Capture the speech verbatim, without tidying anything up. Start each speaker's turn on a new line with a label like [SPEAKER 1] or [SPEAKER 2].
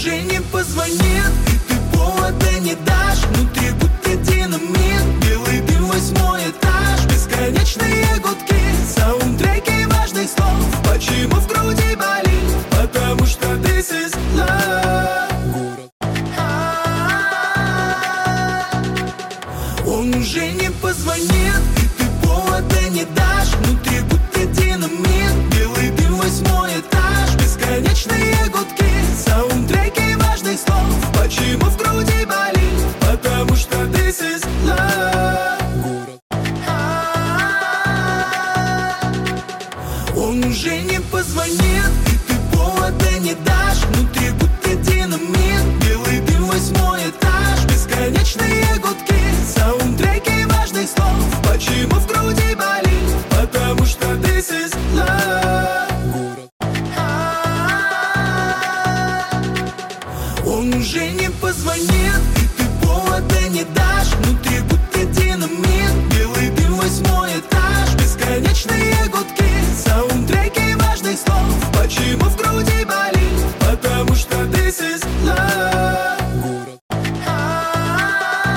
[SPEAKER 1] уже не позвонит, и ты повода не дашь. Внутри будто динамит, белый дым, восьмой этаж. Бесконечные гудки, саундтреки важных слов. Почему в груди болит? Потому что this is love. Он уже не позвонит, и ты повода не дашь. Внутри будто динамит, белый дым, восьмой этаж. Бесконечные гудки, саундтреки важных слов. Почему в груди болит? Потому что this is love. Он уже не позвонит, и ты повода не дашь. Внутри будто динамит, белый дым, восьмой этаж. Бесконечные гудки, саундтреки важных слов. Почему в груди болит? Потому что this is love. Он уже не позвонит, и ты повода не дашь. Внутри будто динамит, белый дым, восьмой этаж. Бесконечные гудки, саундтреки важных слов. Почему в груди болит? Потому что this is